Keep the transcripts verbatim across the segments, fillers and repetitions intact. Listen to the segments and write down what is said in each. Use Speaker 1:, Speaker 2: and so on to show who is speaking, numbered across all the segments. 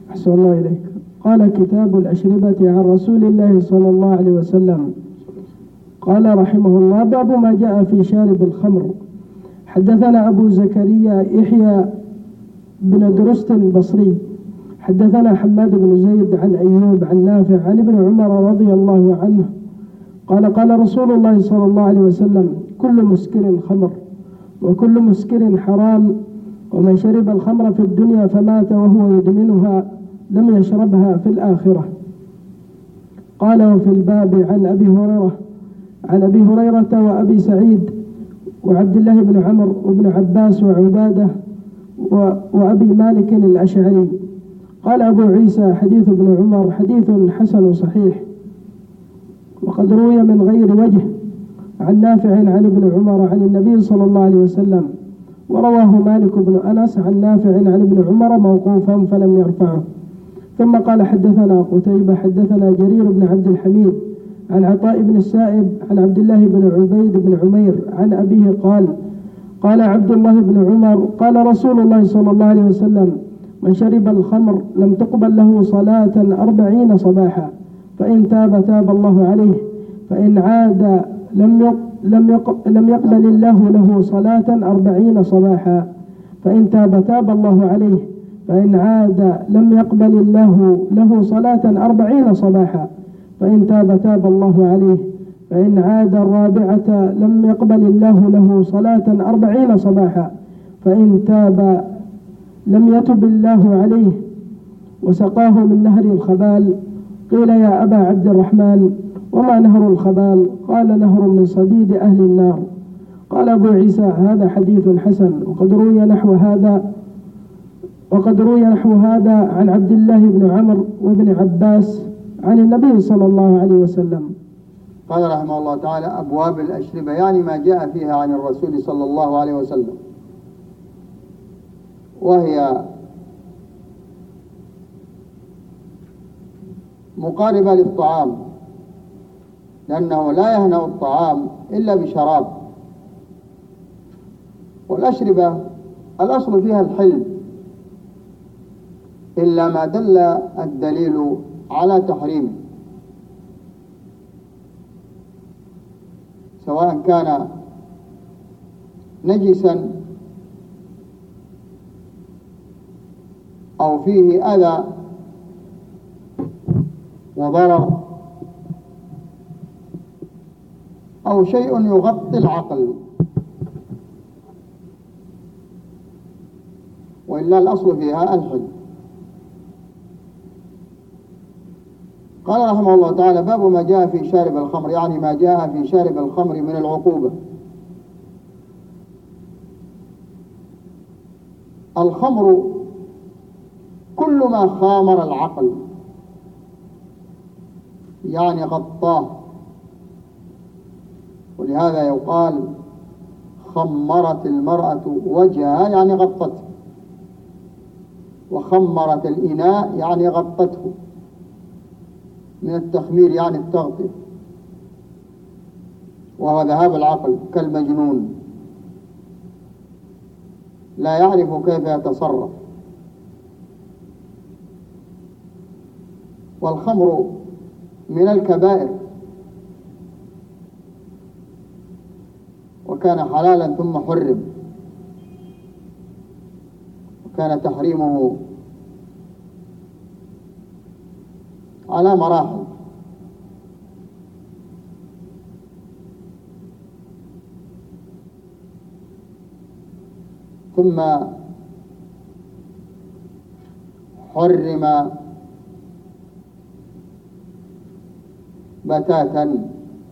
Speaker 1: أحسن الله إليك. قال: كتاب الأشربة عن رسول الله صلى الله عليه وسلم. قال رحمه الله: باب ما جاء في شارب الخمر. حدثنا أبو زكريا يحيى بن درست البصري حدثنا حماد بن زيد عن أيوب عن نافع عن ابن عمر رضي الله عنه قال: قال رسول الله صلى الله عليه وسلم: كل مسكر خمر وكل مسكر حرام، ومن شرب الخمر في الدنيا فمات وهو يدمنها لم يشربها في الآخرة. قال: وفي الباب عن أبي هريرة عن أبي هريرة وأبي سعيد وعبد الله بن عمر وابن عباس وعبادة وأبي مالك الأشعري. قال أبو عيسى: حديث ابن عمر حديث حسن صحيح، وقد روي من غير وجه عن نافع عن ابن عمر عن النبي صلى الله عليه وسلم، ورواه مالك بن أنس عن نافع عن ابن عمر موقوفا فلم يرفعه. ثم قال: حدثنا قتيبة حدثنا جرير بن عبد الحميد عن عطاء بن السائب عن عبد الله بن عبيد بن عمير عن أبيه قال: قال عبد الله بن عمر: قال رسول الله صلى الله عليه وسلم: من شرب الخمر لم تقبل له صلاة أربعين صباحا، فإن تاب تاب الله عليه، فإن عاد لم يق لم يق لم يقبل الله له صلاة أربعين صباحا، فإن تاب تاب الله عليه، فإن عاد لم يقبل الله له صلاة أربعين صباحا، فإن تاب تاب الله عليه، فإن عاد الرابعة لم يقبل الله له صلاة أربعين صباحا، فإن تاب لم يتب الله عليه، وسقاه من نهر الخبال. قيل: يا أبا عبد الرحمن، وما نهر الخبال؟ قال: نهر من صديد أهل النار. قال أبو عيسى: هذا حديث حسن، وقد روي نحو هذا وقد روي نحو هذا عن عبد الله بن عمرو وابن عباس عن النبي صلى الله عليه وسلم.
Speaker 2: قال رحمه الله تعالى: أبواب الأشربة، يعني ما جاء فيها عن الرسول صلى الله عليه وسلم، وهي مقاربة للطعام، لأنه لا يهنأ الطعام إلا بشراب. والأشربة الأصل فيها الحل، إلا ما دل الدليل على تحريمه، سواء كان نجسا أو فيه أذى وضرر أو شيء يغطي العقل، وإلا الأصل فيها الحل. قال رحمه الله تعالى: باب ما جاء في شارب الخمر، يعني ما جاء في شارب الخمر من العقوبة. الخمر كل ما خامر العقل، يعني غطاه، ولهذا يقال: خمرت المرأة وجهها، يعني غطته، وخمرت الإناء يعني غطته، من التخمير يعني التغطية، وهو ذهاب العقل كالمجنون لا يعرف كيف يتصرف. والخمر من الكبائر، وكان حلالا ثم حرم، وكان تحريمه على مراحل. ثم حرم بتاتا،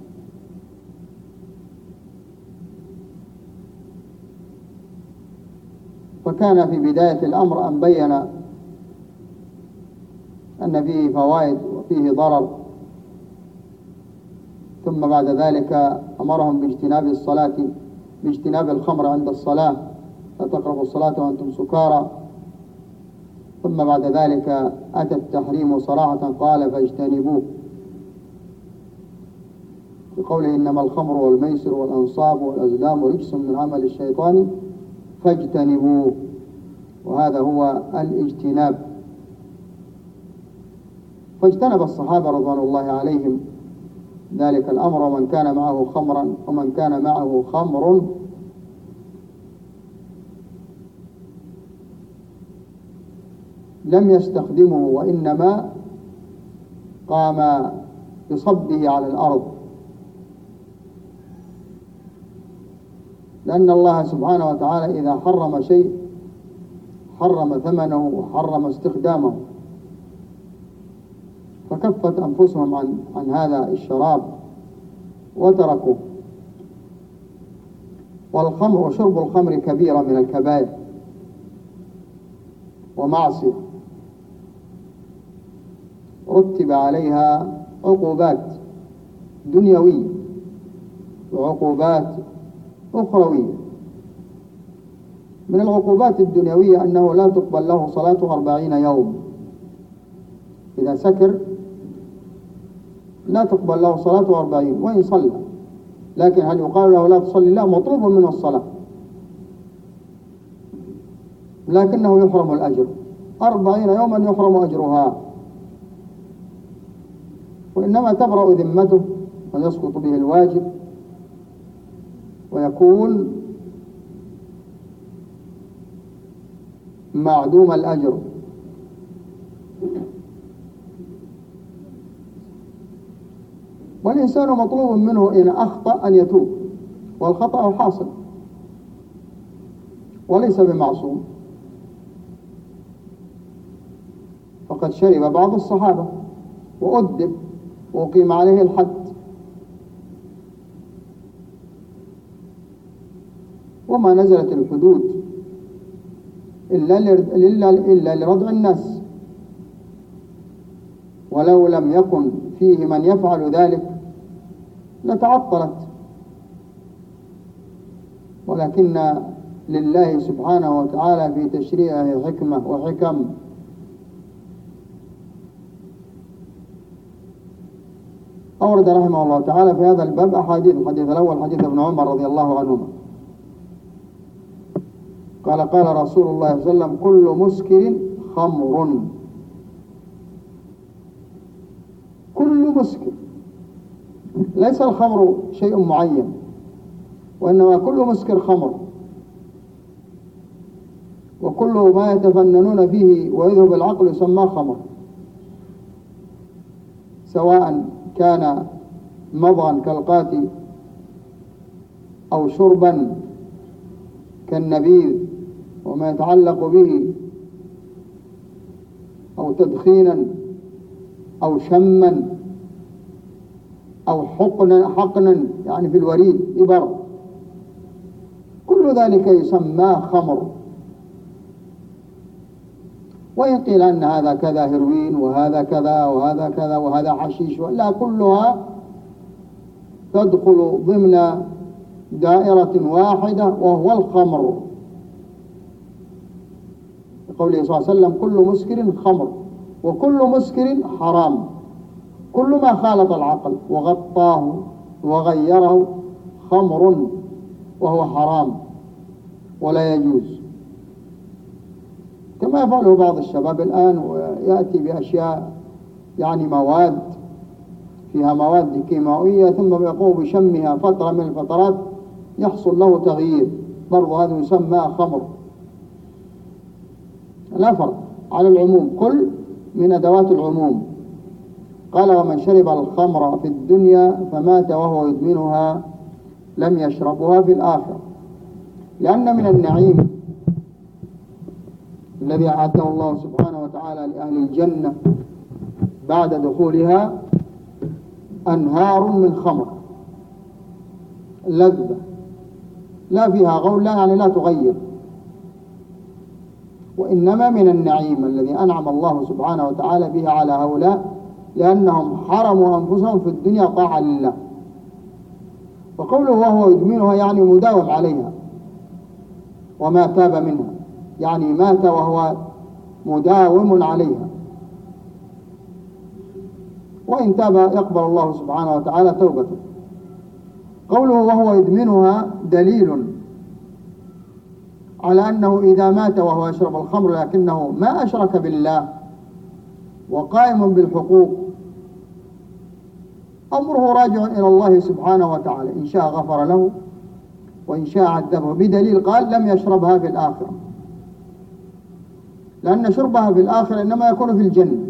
Speaker 2: وكان في بداية الأمر أن بين أن فيه فوائد وفيه ضرر، ثم بعد ذلك أمرهم باجتناب الصلاة باجتناب الخمر عند الصلاة، لا تقربوا الصلاة وأنتم سكارى. ثم بعد ذلك أتى التحريم صراحة، قال: فاجتنبوه، بقوله: إنما الخمر والميسر والأنصاب والأزلام رجس من عمل الشيطان فاجتنبوه. وهذا هو الاجتناب. فاجتنب الصحابة رضوان الله عليهم ذلك الأمر، ومن كان معه خمرا ومن كان معه خمر لم يستخدمه، وإنما قام بصبه على الأرض، لأن الله سبحانه وتعالى إذا حرم شيء حرم ثمنه وحرم استخدامه، فكفت أنفسهم عن, عن هذا الشراب وتركوه. والخمر وشرب الخمر كبيرة من الكبائر ومعصية رتب عليها عقوبات دنيوية وعقوبات أخروية. من العقوبات الدنيوية أنه لا تقبل له صلاة أربعين يوم، إذا سكر لا تقبل له صلاة أربعين وإن صلى، لكن هل يقال له لا تصلي؟ لا، مطلوب منه الصلاة، لكنه يحرم الأجر، أربعين يوما يحرم أجرها، وإنما تبرأ ذمته ويسقط به الواجب ويكون معدوم الأجر. والإنسان مطلوب منه إن أخطأ أن يتوب، والخطأ حاصل وليس بمعصوم. فقد شرب بعض الصحابة وأدب وقيم عليه الحد، وما نزلت الحدود إلا إلا إلا لردع الناس، ولو لم يكن فيه من يفعل ذلك لتعطلت، ولكن لله سبحانه وتعالى في تشريعه حكمة وحكم. أورد رحمه الله تعالى في هذا الباب أحاديث. الحديث الأول حديث ابن عمر رضي الله عنهما قال قال رسول الله صلى الله عليه وسلم: كل مسكر خمر. كل مسكر، ليس الخمر شيء معين، وإنما كل مسكر خمر، وكل ما يتفننون فيه ويذهب العقل يسمى خمر، سواء كان مضغا كالقاتي أو شربا كالنبيذ وما يتعلق به، أو تدخينا أو شما أو حقنا حقنا يعني في الوريد إبر، كل ذلك يسمى خمر. وإن قيل أن هذا كذا هيروين وهذا كذا وهذا كذا وهذا حشيش، لا، كلها تدخل ضمن دائرة واحدة وهو الخمر، قوله صلى الله عليه وسلم: كل مسكر خمر. وكل مسكر حرام، كل ما خالط العقل وغطاه وغيره خمر وهو حرام ولا يجوز، كما يفعله بعض الشباب الآن، ويأتي بأشياء يعني مواد فيها مواد كيماوية ثم يقوم بشمها فترة من الفترات يحصل له تغيير، برضو هذا يسمى خمر. لا فرق على العموم، كل من أدوات العموم. قال: ومن شرب الخمر في الدنيا فمات وهو يدمنها لم يشربها في الآخرة. لأن من النعيم الذي أعده الله سبحانه وتعالى لأهل الجنة بعد دخولها أنهار من خمر لذة لا فيها غول، لا يعني لا تغير، وإنما من النعيم الذي أنعم الله سبحانه وتعالى به على هؤلاء، لأنهم حرموا أنفسهم في الدنيا طاعة لله. وقوله وهو يدمنها يعني مداوم عليها، وما تاب منها يعني مات وهو مداوم عليها، وإن تاب يقبل الله سبحانه وتعالى توبته. قوله وهو يدمنها دليل على أنه إذا مات وهو يشرب الخمر لكنه ما أشرك بالله وقائم بالحقوق أمره راجع إلى الله سبحانه وتعالى، إن شاء غفر له وإن شاء عذبه، بدليل قال لم يشربها في الآخرة، لأن شربها في الآخرة إنما يكون في الجنة،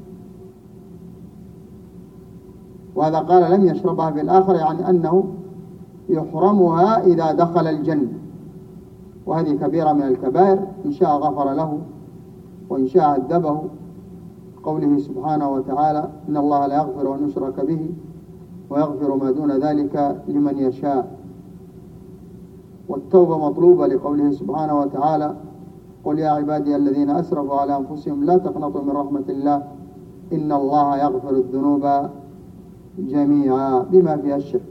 Speaker 2: وهذا قال لم يشربها في الآخرة يعني أنه يحرمها إذا دخل الجنة، وهذه كبيرة من الكبائر، إن شاء غفر له وإن شاء عذبه، قوله سبحانه وتعالى إن الله لا يغفر أن يشرك به ويغفر ما دون ذلك لمن يشاء. والتوبة مطلوبة لقوله سبحانه وتعالى قل يا عبادي الذين أسرفوا على أنفسهم لا تقنطوا من رحمة الله إن الله يغفر الذنوب جميعا بما فيها الشرك.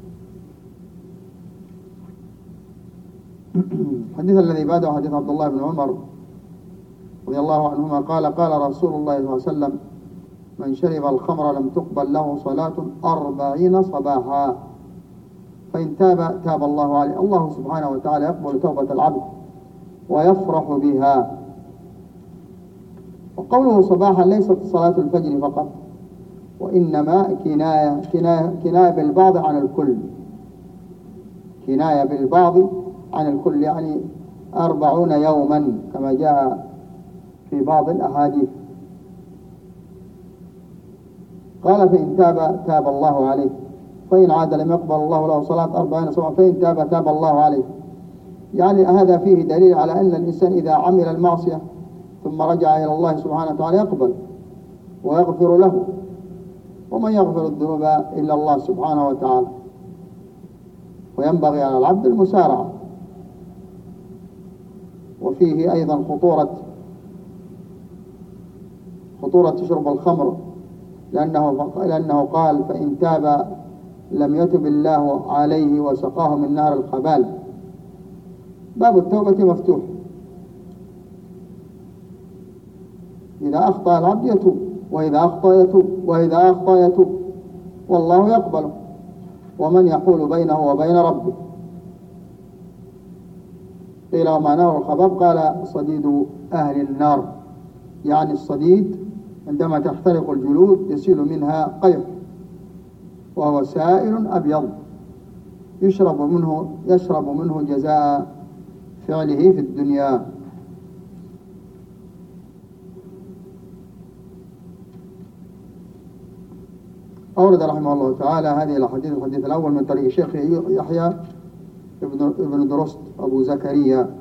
Speaker 2: الحديث الذي بعده حديث عبد الله بن عمر رضي الله عنهما قال قال رسول الله صلى الله عليه وسلم من شرب الخمر لم تقبل له صلاة أربعين صباحا فإن تاب تاب الله عليه. الله سبحانه وتعالى يقبل توبة العبد ويفرح بها. وقوله صباحا ليست صلاة الفجر فقط، وإنما كناية, كناية, كناية بالبعض عن الكل، كناية بالبعض عن الكل، يعني أربعون يوما كما جاء في بعض الأحاديث. قال فإن تاب تاب الله عليه، فإن عاد لم يقبل الله له صلاة أربعين صباحا فإن تاب تاب الله عليه. يعني هذا فيه دليل على أن الإنسان إذا عمل المعصية ثم رجع إلى الله سبحانه وتعالى يقبل ويغفر له، ومن يغفر الذنوب إلا الله سبحانه وتعالى. وينبغي على العبد المسارعة. وفيه أيضا خطورة خطورة شرب الخمر، لأنه, لأنه قال فإن تاب لم يتب الله عليه وسقاه من نار الخبال. باب التوبة مفتوح، إذا أخطأ العبد يتوب، وإذا أخطأ يتوب، وإذا أخطأ يتوب، والله يقبله. ومن يحول بينه وبين ربه؟ قيل وما نار الخباب؟ قال صديد أهل النار، يعني الصديد عندما تحترق الجلود يسيل منها قيح، وهو سائل أبيض يشرب منه يشرب منه جزاء فعله في الدنيا. أورد رحمه الله تعالى هذه الحديث الحديث الأول من طريق الشيخ يحيى ابن ابن درست أبو زكريا،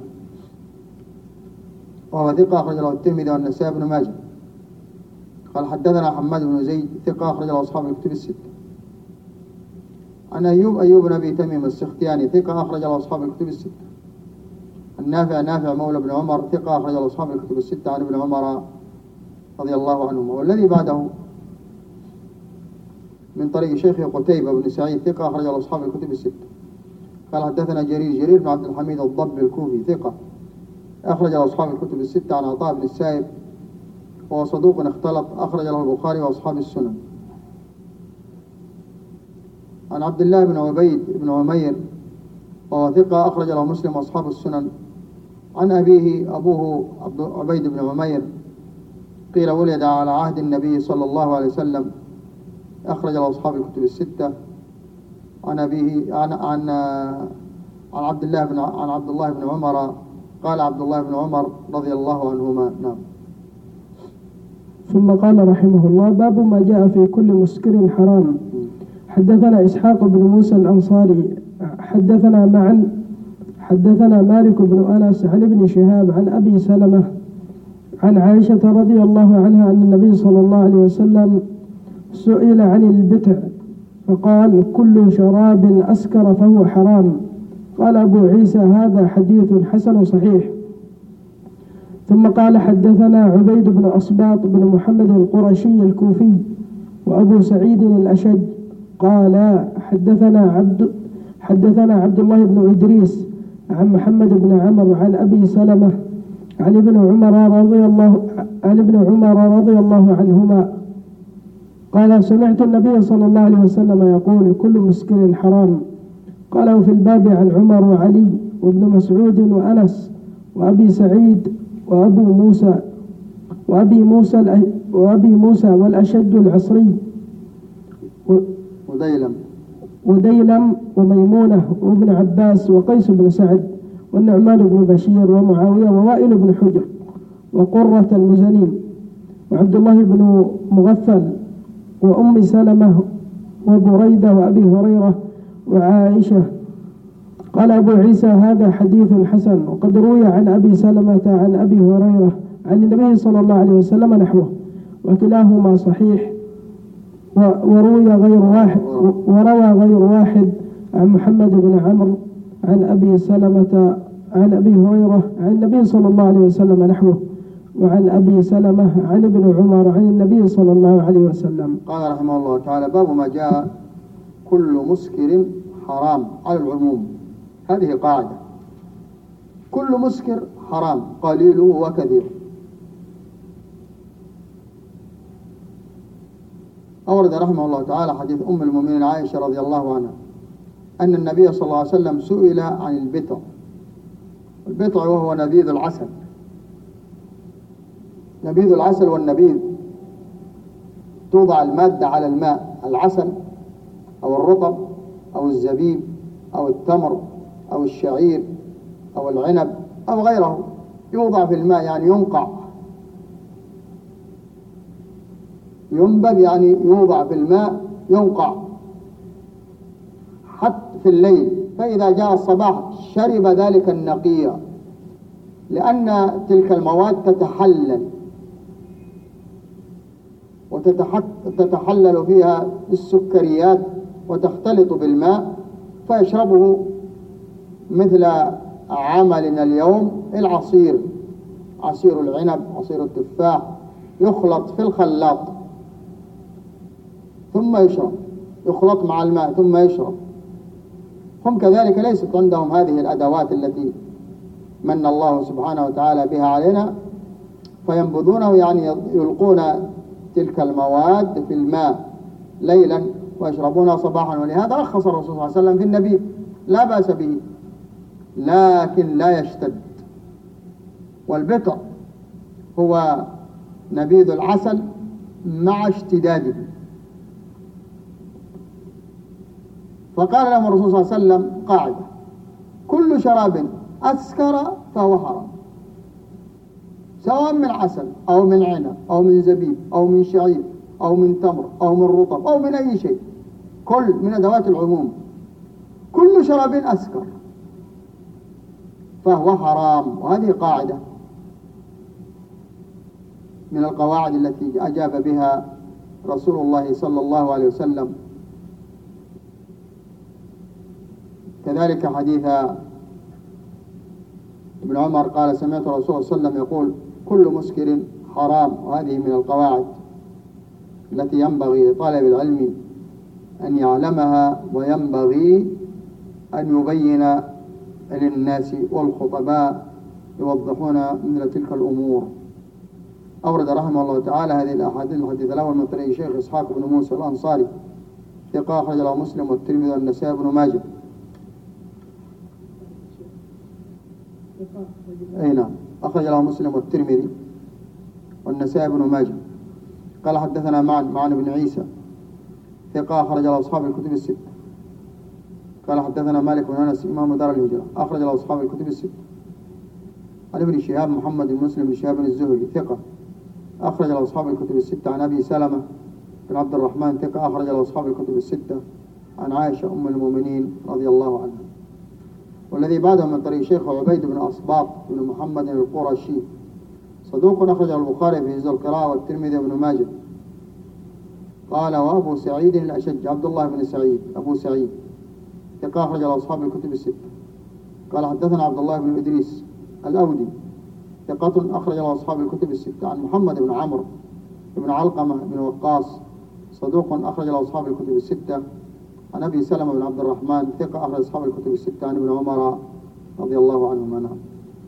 Speaker 2: وهو ثقة أخرج له الترمذي والنسائي بن ماجه. قال حدثنا حماد بن زيد ثقة أخرج له أصحاب الكتب الستة. عن أيوب أيوب بن أبي تميم السختياني ثقة أخرج له أصحاب الكتب الستة. النافع نافع مولى بن عمر ثقة أخرج له أصحاب الكتب الستة عن ابن عمر رضي الله عنهما. والذي بعده من طريق شيخ قتيبة بن سعيد ثقة أخرج له أصحاب الكتب الستة. قال حدثنا جرير جرير بن عبد الحميد الضبي الكوفي ثقة أخرج له أصحاب الكتب الستة عن عطاء بن السائب وهو صدوق اختلط أخرج له البخاري وأصحاب السنن. عن عبد الله بن عبيد بن عمير وهو ثقة أخرج له مسلم وأصحاب السنن. عن أبيه أبوه عبيد بن عمير قيل ولد على عهد النبي صلى الله عليه وسلم أخرج له أصحاب الكتب الستة. عن أبيه عن عن عن عبد الله بن عن عبد الله بن عمر قال عبد الله بن عمر رضي الله عنهما. نعم.
Speaker 1: ثم قال رحمه الله باب ما جاء في كل مسكر حرام. حدثنا إسحاق بن موسى الأنصاري حدثنا معا حدثنا مالك بن أنس عن ابن شهاب عن أبي سلمة عن عائشة رضي الله عنها أن النبي صلى الله عليه وسلم سئل عن البتع فقال كل شراب أسكر فهو حرام. قال أبو عيسى هذا حديث حسن صحيح. ثم قال حدثنا عبيد بن أصباط بن محمد القرشي الكوفي وأبو سعيد الأشج قال حدثنا عبد حدثنا عبد الله بن إدريس عن محمد بن عمرو عن أبي سلمة عن ابن عمر رضي الله عن ابن عمر رضي الله عنهما قال سمعت النبي صلى الله عليه وسلم يقول كل مسكر حرام. قال وفي الباب عن عمر وعلي وابن مسعود وأنس وأبي سعيد وأبو موسى وأبي موسى وأبي موسى والأشج العصري
Speaker 2: وديلم
Speaker 1: وديلم وميمونة وابن عباس وقيس بن سعد والنعمان بن بشير ومعاوية ووائل بن حجر وقرة المزني وعبد الله بن مغفل وأم سلمة وبريدة وأبي هريرة وعائشة. قال أبو عيسى هذا حديث حسن، وقد روي عن أبي سلمة عن أبي هريرة عن النبي صلى الله عليه وسلم نحوه، وكلاهما صحيح. وروي غير واحد وروى غير واحد عن محمد بن عمرو عن أبي سلمة عن أبي هريرة عن النبي صلى الله عليه وسلم نحوه، وعن أبي سلمة عن ابن عمر عن النبي صلى الله عليه وسلم.
Speaker 2: قال رحمه الله تعالى: باب ما جاء كل مسكر حرام على العموم. هذه قاعدة، كل مسكر حرام قليله وكثير. أورد رحمه الله تعالى حديث أم المؤمنين عائشة رضي الله عنها أن النبي صلى الله عليه وسلم سئل عن البطع. البطع وهو نبيذ العسل. نبيذ العسل والنبيذ توضع المادة على الماء، العسل أو الرطب أو الزبيب أو التمر أو الشعير أو العنب أو غيره، يوضع في الماء يعني ينقع، ينبذ يعني يوضع في الماء ينقع حتى في الليل، فإذا جاء الصباح شرب ذلك النقي، لأن تلك المواد تتحلل وتتحلل فيها السكريات وتختلط بالماء فيشربه مثل عملنا اليوم العصير، عصير العنب، عصير التفاح، يخلط في الخلاط ثم يشرب، يخلط مع الماء ثم يشرب. هم كذلك ليست عندهم هذه الأدوات التي من الله سبحانه وتعالى بها علينا، فينبذونه يعني يلقون تلك المواد في الماء ليلا ويشربونها صباحا. ولهذا رخص الرسول صلى الله عليه وسلم في النبيذ، لا بأس به لكن لا يشتد. والبطع هو نبيذ العسل مع اشتداده. فقال لهم الرسول صلى الله عليه وسلم قاعدة: كل شراب أسكر فهو حرام، سواء من عسل أو من عنب أو من زبيب أو من شعير أو من تمر أو من رطب أو من أي شيء، كل من أدوات العموم، كل شراب أسكر فهو حرام. وهذه قاعدة من القواعد التي أجاب بها رسول الله صلى الله عليه وسلم. كذلك حديث ابن عمر قال: سمعت الرسول صلى الله عليه وسلم يقول: كل مسكر حرام. وهذه من القواعد التي ينبغي لطالب العلم أن يعلمها، وينبغي أن يبين للناس والخطباء يوضحون مثل تلك الأمور. أورد رحمه الله تعالى هذه الأحاديث. الحديث الأول من طريق شيخ إسحاق بن موسى الأنصاري ثقة، أخرج له مسلم والترمذي والنسائي بن ماجه. أي نعم، أخرج له مسلم والترمذي والنسائي بن ماجه. قال: حدثنا معن معن بن عيسى ثقة، أخرج له أصحاب الكتب الستة. قال: حدثنا مالك بن أنس إمام دار الهجرة، أخرج له أصحاب الكتب الستة. عن ابن شهاب محمد بن مسلم بن شهاب الزهري ثقة، أخرج له أصحاب الكتب الستة. عن أبي سلمة بن عبد الرحمن ثقة، أخرج له أصحاب الكتب الستة. عن عائشة أم المؤمنين رضي الله عنها. والذي بعده من طريق شيخ عبيد بن أصباط بن محمد القرشي صدوق، أخرجه البخاري في جزء القراءة والترمذي وابن ماجه. قال: وأبو سعيد الأشج عبد الله بن سعيد أبو سعيد ثقة، أخرج له أصحاب الكتب الستة. قال: حدثنا عبد الله بن إدريس الأودي ثقة، أخرج له أصحاب الكتب الستة. عن محمد بن عمرو بن علقمة بن وقاص صدوق، أخرج له أصحاب الكتب الستة. عن أبي سلمة بن عبد الرحمن ثقة، أخرج أصحاب الكتب الستة. عن ابن عمر رضي الله عنهما. نعم.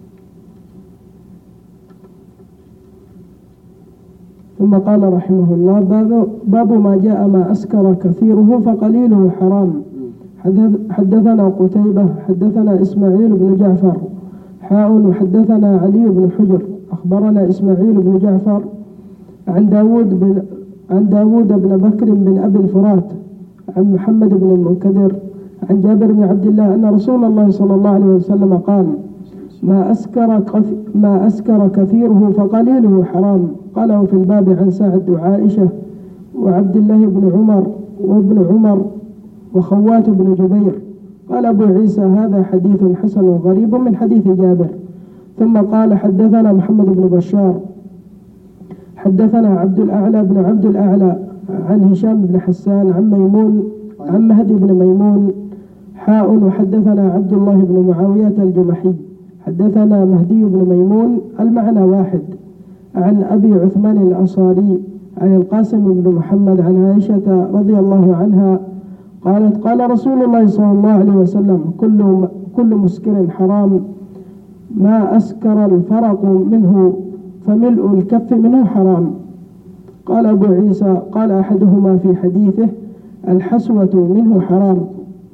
Speaker 1: ثم قال رحمه الله: باب ما جاء ما أسكر كثيره فقليله حرام. حدثنا قتيبة حدثنا إسماعيل بن جعفر حاء، وحدثنا علي بن حجر أخبرنا إسماعيل بن جعفر عن داود بن عن داود بن بكر بن أبي الفرات عن محمد بن المنكدر عن جابر بن عبد الله أن رسول الله صلى الله عليه وسلم قال: ما أسكر ما أسكر كثيره فقليله حرام. قاله في الباب عن سعد وعائشة وعبد الله بن عمر وابن عمر وخوات بن جبير. قال أبو عيسى: هذا حديث حسن غريب من حديث جابر. ثم قال: حدثنا محمد بن بشار حدثنا عبد الأعلى بن عبد الأعلى عن هشام بن حسان عن ميمون عن مهدي بن ميمون حاء. وحدثنا عبد الله بن معاوية الجمحي حدثنا مهدي بن ميمون المعنى واحد عن أبي عثمان الأنصاري عن القاسم بن محمد عن عائشة رضي الله عنها قالت: قال رسول الله صلى الله عليه وسلم: كل كل مسكر حرام، ما أسكر الفرق منه فملء الكف منه حرام. قال أبو عيسى: قال أحدهما في حديثه: الحسوة منه حرام.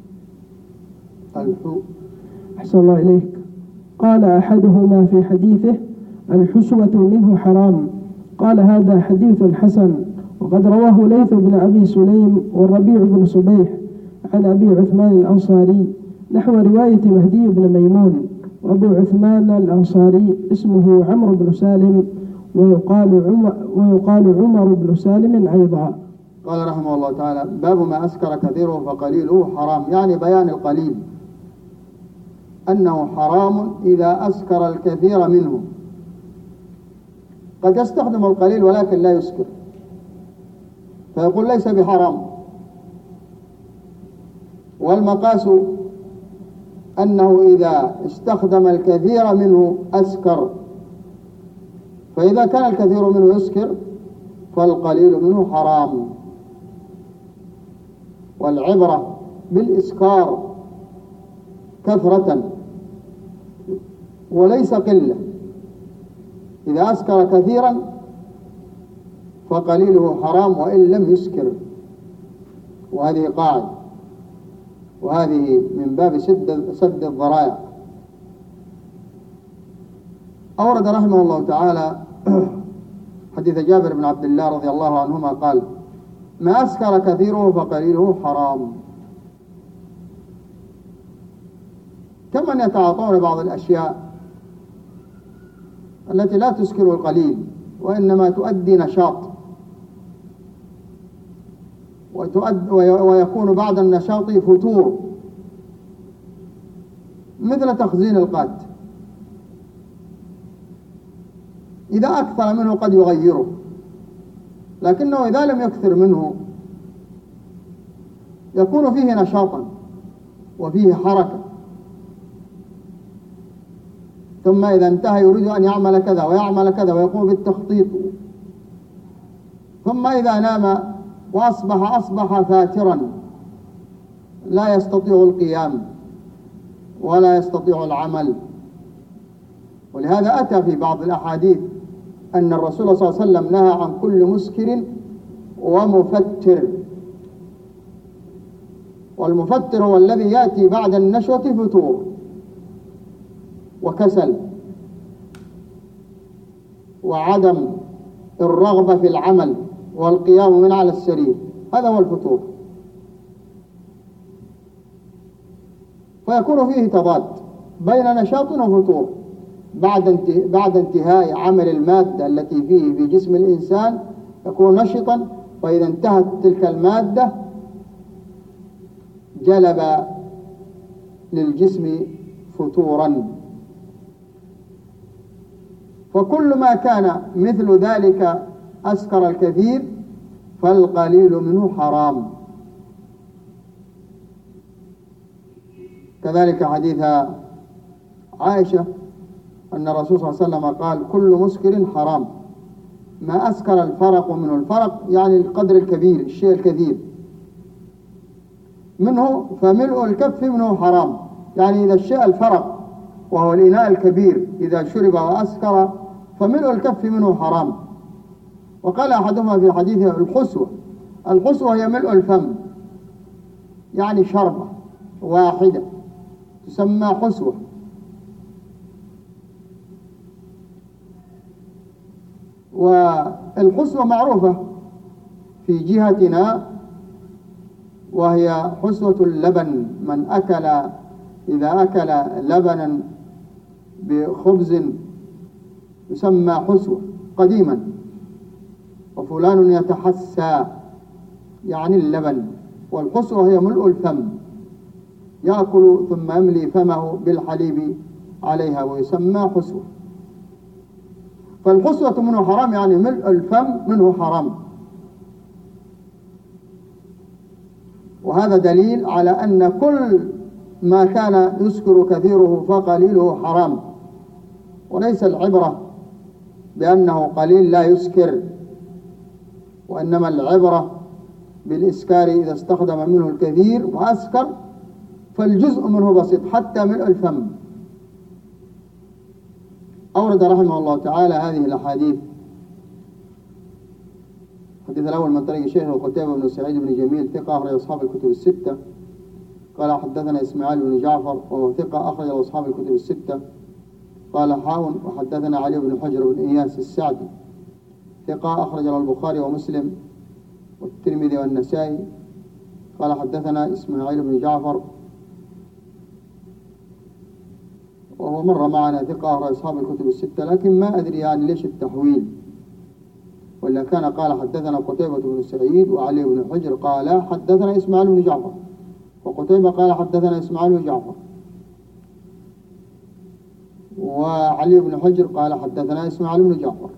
Speaker 1: أحسن الله إليك. قال أحدهما في حديثه: الحسوة منه حرام. قال: هذا حديث حسن. وقد رواه ليث بن أبي سليم والربيع بن صبيح عن أبي عثمان الأنصاري نحو رواية مهدي بن ميمون. وأبو عثمان الأنصاري اسمه عمرو بن سالم ويقال عمر, ويقال عمر بن سالم أيضا.
Speaker 2: قال رحمه الله تعالى: باب ما أسكر كثيره فقليله حرام، يعني بيان القليل أنه حرام إذا أسكر الكثير منه. قد يستخدم القليل ولكن لا يسكر فيقول ليس بحرام. والمقاس أنه إذا استخدم الكثير منه أسكر، فإذا كان الكثير منه يسكر فالقليل منه حرام. والعبرة بالإسكار كثرة وليس قلة. إذا أسكر كثيرا فقليله حرام وإن لم يسكر، وهذه قاعدة، وهذه من باب سد سد الذرائع. أورد رحمه الله تعالى حديث جابر بن عبد الله رضي الله عنهما قال: ما أسكر كثيره فقليله حرام. كمن يتعاطون بعض الأشياء التي لا تسكر القليل وإنما تؤدي نشاط، وتؤد ويكون بعد النشاط فتور، مثل تخزين القات. إذا أكثر منه قد يغيره، لكنه إذا لم يكثر منه يكون فيه نشاطا وفيه حركة، ثم إذا انتهى يريد أن يعمل كذا ويعمل كذا ويقوم بالتخطيط، ثم إذا نام وأصبح أصبح فاترا لا يستطيع القيام ولا يستطيع العمل. ولهذا أتى في بعض الأحاديث أن الرسول صلى الله عليه وسلم نهى عن كل مسكر ومفتر. والمفتر هو الذي يأتي بعد النشوة فتور وكسل وعدم الرغبة في العمل والقيام من على السرير، هذا هو الفتور. فيكون فيه تضاد بين نشاط وفتور. بعد بعد انتهاء عمل المادة التي فيه في جسم الإنسان يكون نشطا، وإذا انتهت تلك المادة جلب للجسم فتورا. فكل ما كان مثل ذلك أسكر الكثير فالقليل منه حرام. كذلك حديث عائشة أن الرسول صلى الله عليه وسلم قال: كل مسكر حرام، ما أسكر الفرق منه. الفرق يعني القدر الكبير، الشيء الكثير منه، فملء الكف منه حرام. يعني إذا الشيء الفرق وهو الإناء الكبير إذا شرب وأسكر فملء الكف منه حرام. وقال أحدهما في حديثه: الحسوة. الحسوة هي ملء الفم، يعني شربة واحدة تسمى حسوة. والحسوة معروفة في جهتنا، وهي حسوة اللبن. من أكل إذا أكل لبنا بخبز يسمى حسوة قديما. وفلان يتحسى يعني اللبن. والحسوة هي ملء الفم، يأكل ثم يملي فمه بالحليب عليها ويسمى حسوة. فالحسوة منه حرام، يعني ملء الفم منه حرام. وهذا دليل على أن كل ما كان يسكر كثيره فقليله حرام، وليس العبرة بأنه قليل لا يسكر، وإنما العبرة بالإسكار إذا استخدم منه الكثير وأسكر، فالجزء منه بسيط حتى ملء الفم. أورد رحمه الله تعالى هذه الأحاديث. الحديث الأول من طريق الشيخ قتيبة بن سعيد بن جميل ثقة أخرج أصحاب الكتب الستة. قال حدثنا إسماعيل بن جعفر وهو ثقة أخرج أصحاب الكتب الستة. قال حاون وحدثنا علي بن حجر بن إياس السعدي ثقة أخرج له البخاري ومسلم والترمذي والنسائي. قال حدثنا إسماعيل بن جعفر وهو مر معنا ثقة أخرج أصحاب الكتب الستة، لكن ما أدري يعني ليش التحويل، ولا كان قال حدثنا قتيبة بن سعيد وعلي بن حجر قال حدثنا إسماعيل بن جعفر، وقتيبة قال حدثنا إسماعيل بن جعفر، وعلي بن حجر قال حدثنا إسماعيل بن جعفر.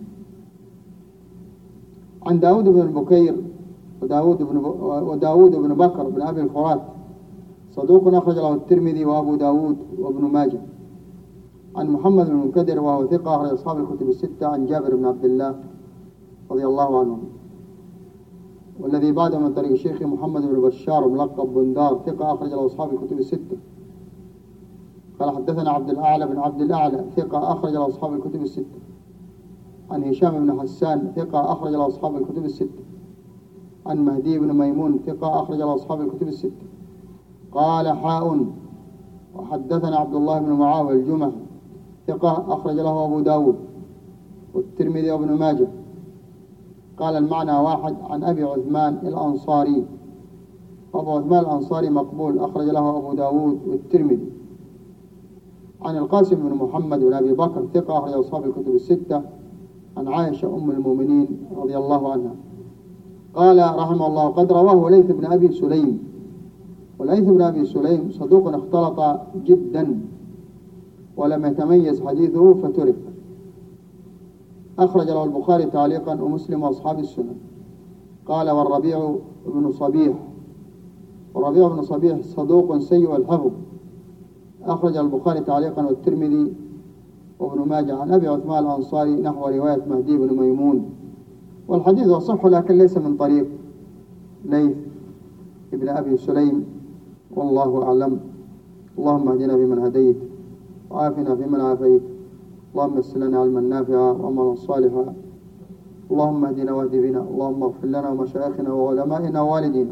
Speaker 2: عن داود بن بكير وداود بن, ب... وداود بن بكر بن أبي الفرات صدوق أخرج له الترمذي وأبو داود وابن ماجه. عن محمد بن منكدر وهو ثقة أخرج أصحاب الكتب الستة. عن جابر بن عبد الله رضي الله عنه. والذي بعده من طريق الشيخ محمد بن بشار ملقب بندار ثقة أخرج له أصحاب الكتب الستة. قال حدثنا عبد الأعلى بن عبد الأعلى ثقة أخرج له أصحاب الكتب الستة. عن هشام بن حسان ثقة أخرج له أصحاب الكتب الستة. عن مهدي بن ميمون ثقة أخرج له أصحاب الكتب الستة. قال حاء وحدثنا عبد الله بن معاوية الجمحي ثقة أخرج له أبو داود والترمذي وابن ماجه. قال المعنى واحد. عن أبي عثمان الأنصاري، أبو عثمان الأنصاري مقبول أخرج له أبو داود والترمذي. عن القاسم بن محمد بن أبي بكر ثقة أخرج أصحاب الكتب الستة. عن عائشة أم المؤمنين رضي الله عنها قال رحمه الله قد رواه ليث بن أبي سليم، وليث بن أبي سليم صدوق اختلط جدا ولم يتميز حديثه فترك. أخرج له البخاري تعليقا ومسلم وأصحاب السنن. قال والربيع بن صبيح، والربيع بن صبيح صدوق سيء الحفظ أخرج البخاري تعليقا والترمذي وابن ماجه. عن أبي عثمان الأنصاري نحو رواية مهدي بن ميمون، والحديث يصح لكن ليس من طريق ليث ابن أبي سليم، والله أعلم. اللهم اهدنا فيمن هديت وعافنا فيمن عافيت، اللهم يسر لنا علما نافعا وعملا صالحا، اللهم اهدنا واهد بنا، اللهم اغفر لنا ومشايخنا وعلمائنا ووالدينا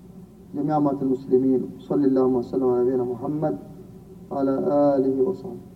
Speaker 2: جميع أموات المسلمين. صلى اللهم وسلم على نبينا محمد وعلى آله وصحبه.